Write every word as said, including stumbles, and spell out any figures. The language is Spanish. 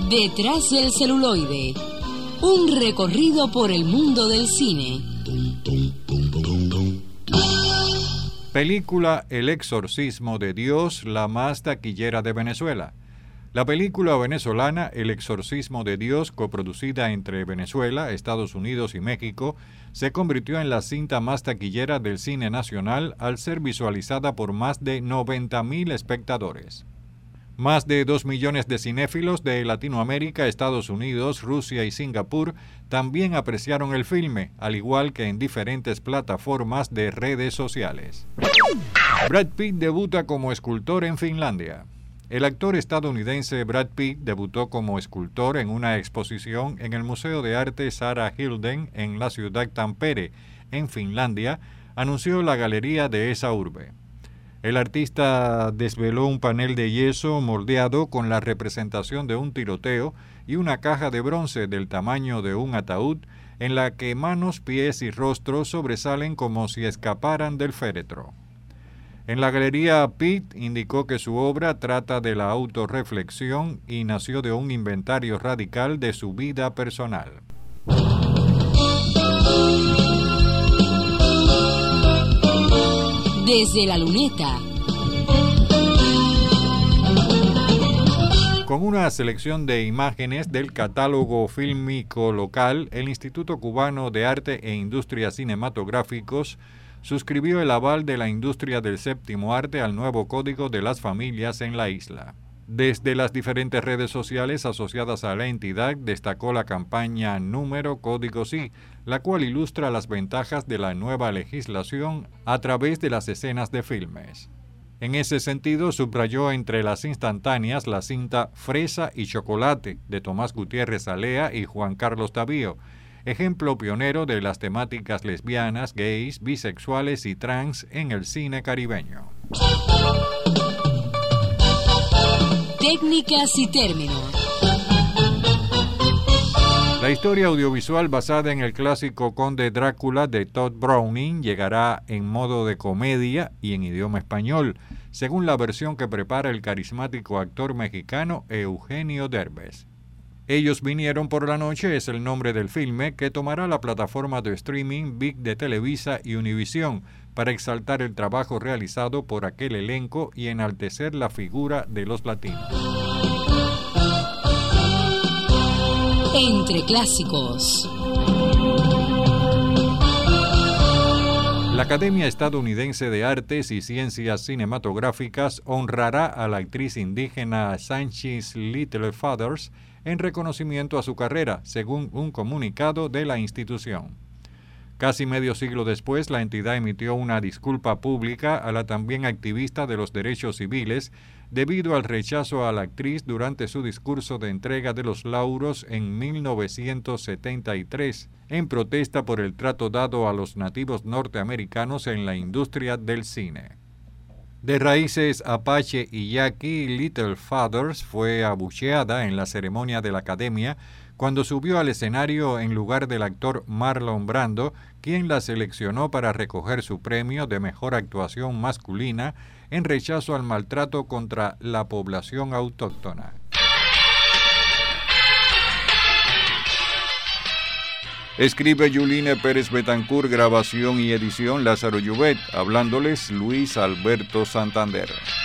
Detrás del celuloide, un recorrido por el mundo del cine. Película El exorcismo de Dios, la más taquillera de Venezuela. La película venezolana El exorcismo de Dios, coproducida entre Venezuela, Estados Unidos y México, se convirtió en la cinta más taquillera del cine nacional al ser visualizada por más de noventa mil espectadores. Más de dos millones de cinéfilos de Latinoamérica, Estados Unidos, Rusia y Singapur también apreciaron el filme, al igual que en diferentes plataformas de redes sociales. Brad Pitt debuta como escultor en Finlandia. El actor estadounidense Brad Pitt debutó como escultor en una exposición en el Museo de Arte Sara Hilden en la ciudad Tampere, en Finlandia, anunció la galería de esa urbe. El artista desveló un panel de yeso moldeado con la representación de un tiroteo y una caja de bronce del tamaño de un ataúd en la que manos, pies y rostros sobresalen como si escaparan del féretro. En la galería, Pitt indicó que su obra trata de la autorreflexión y nació de un inventario radical de su vida personal. Desde la luneta. Con una selección de imágenes del catálogo fílmico local, el Instituto Cubano de Arte e Industrias Cinematográficos suscribió el aval de la industria del séptimo arte al nuevo Código de las Familias en la isla. Desde las diferentes redes sociales asociadas a la entidad destacó la campaña Número Código Sí, la cual ilustra las ventajas de la nueva legislación a través de las escenas de filmes. En ese sentido, subrayó entre las instantáneas la cinta Fresa y Chocolate de Tomás Gutiérrez Alea y Juan Carlos Tavío, ejemplo pionero de las temáticas lesbianas, gays, bisexuales y trans en el cine caribeño. Técnicas y términos. La historia audiovisual basada en el clásico Conde Drácula de Todd Browning llegará en modo de comedia y en idioma español, según la versión que prepara el carismático actor mexicano Eugenio Derbez. Ellos vinieron por la noche es el nombre del filme que tomará la plataforma de streaming V I C de Televisa y Univisión para exaltar el trabajo realizado por aquel elenco y enaltecer la figura de los latinos. Entre clásicos. La Academia Estadounidense de Artes y Ciencias Cinematográficas honrará a la actriz indígena Sánchez Little Fathers en reconocimiento a su carrera, según un comunicado de la institución. Casi medio siglo después, la entidad emitió una disculpa pública a la también activista de los derechos civiles debido al rechazo a la actriz durante su discurso de entrega de los lauros en mil novecientos setenta y tres, en protesta por el trato dado a los nativos norteamericanos en la industria del cine. De raíces apache y yaqui, Little Fathers fue abucheada en la ceremonia de la Academia cuando subió al escenario en lugar del actor Marlon Brando, quien la seleccionó para recoger su premio de mejor actuación masculina en rechazo al maltrato contra la población autóctona. Escribe Yuline Pérez Betancourt, grabación y edición Lázaro Llobet, hablándoles Luis Alberto Santander.